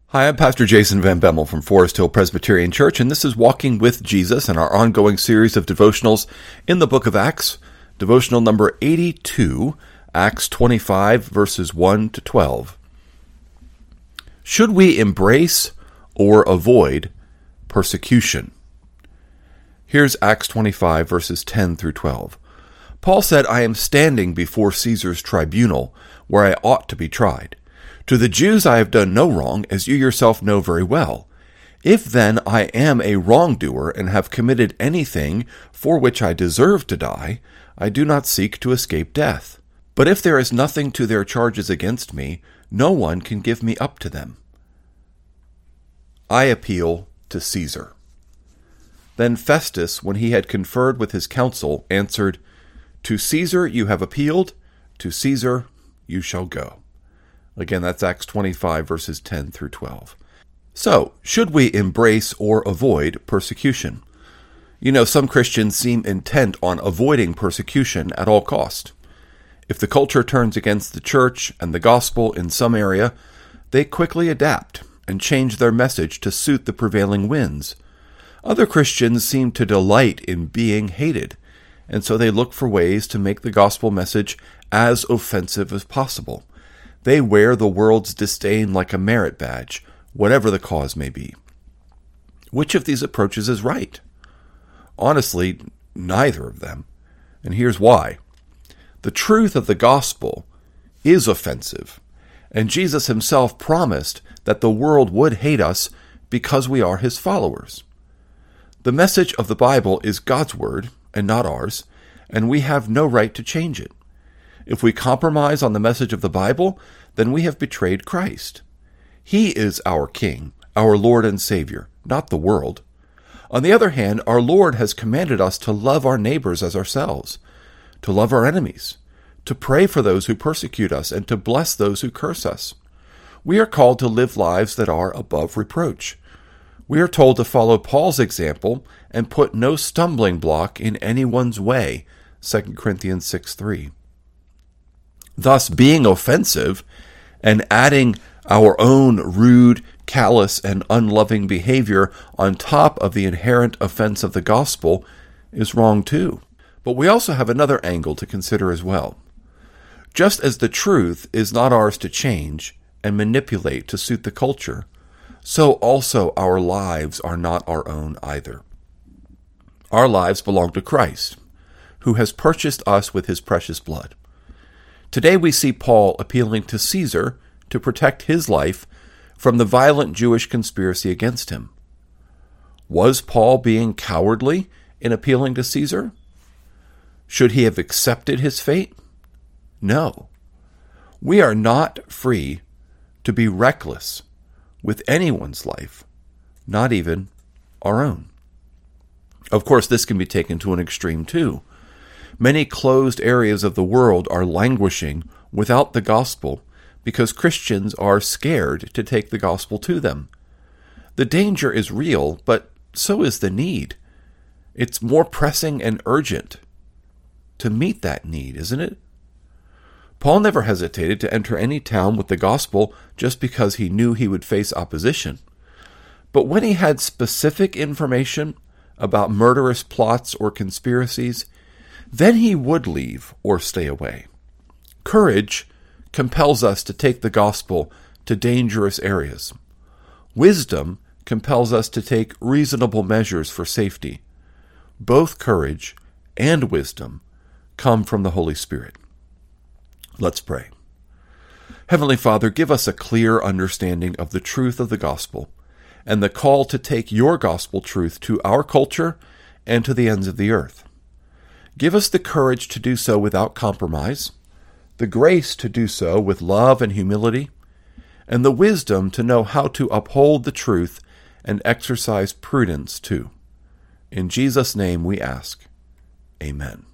Hi, I'm Pastor Jason Van Bemmel from Forest Hill Presbyterian Church, and this is Walking with Jesus in our ongoing series of devotionals in the book of Acts, devotional number 82, Acts 25, verses 1 to 12. Should we embrace or avoid persecution? Here's Acts 25, verses 10 through 12. Paul said, I am standing before Caesar's tribunal, where I ought to be tried. To the Jews I have done no wrong, as you yourself know very well. If then I am a wrongdoer and have committed anything for which I deserve to die, I do not seek to escape death. But if there is nothing to their charges against me, no one can give me up to them. I appeal to Caesar. Then Festus, when he had conferred with his council, answered, To Caesar you have appealed, to Caesar you shall go. Again, that's Acts 25, verses 10 through 12. So, should we embrace or avoid persecution? You know, some Christians seem intent on avoiding persecution at all cost. If the culture turns against the church and the gospel in some area, they quickly adapt and change their message to suit the prevailing winds. Other Christians seem to delight in being hated, and so they look for ways to make the gospel message as offensive as possible. They wear the world's disdain like a merit badge, whatever the cause may be. Which of these approaches is right? Honestly, neither of them. And here's why. The truth of the gospel is offensive, and Jesus himself promised that the world would hate us because we are his followers. The message of the Bible is God's word and not ours, and we have no right to change it. If we compromise on the message of the Bible, then we have betrayed Christ. He is our King, our Lord and Savior, not the world. On the other hand, our Lord has commanded us to love our neighbors as ourselves, to love our enemies, to pray for those who persecute us, and to bless those who curse us. We are called to live lives that are above reproach. We are told to follow Paul's example and put no stumbling block in anyone's way, 2 Corinthians 6:3. Thus, being offensive and adding our own rude, callous, and unloving behavior on top of the inherent offense of the gospel is wrong too. But we also have another angle to consider as well. Just as the truth is not ours to change and manipulate to suit the culture, so also our lives are not our own either. Our lives belong to Christ, who has purchased us with his precious blood. Today we see Paul appealing to Caesar to protect his life from the violent Jewish conspiracy against him. Was Paul being cowardly in appealing to Caesar? Should he have accepted his fate? No. We are not free to be reckless with anyone's life, not even our own. Of course, this can be taken to an extreme too. Many closed areas of the world are languishing without the gospel because Christians are scared to take the gospel to them. The danger is real, but so is the need. It's more pressing and urgent to meet that need, isn't it? Paul never hesitated to enter any town with the gospel just because he knew he would face opposition. But when he had specific information about murderous plots or conspiracies, then he would leave or stay away. Courage compels us to take the gospel to dangerous areas. Wisdom compels us to take reasonable measures for safety. Both courage and wisdom come from the Holy Spirit. Let's pray. Heavenly Father, give us a clear understanding of the truth of the gospel and the call to take your gospel truth to our culture and to the ends of the earth. Give us the courage to do so without compromise, the grace to do so with love and humility, and the wisdom to know how to uphold the truth and exercise prudence too. In Jesus' name we ask. Amen.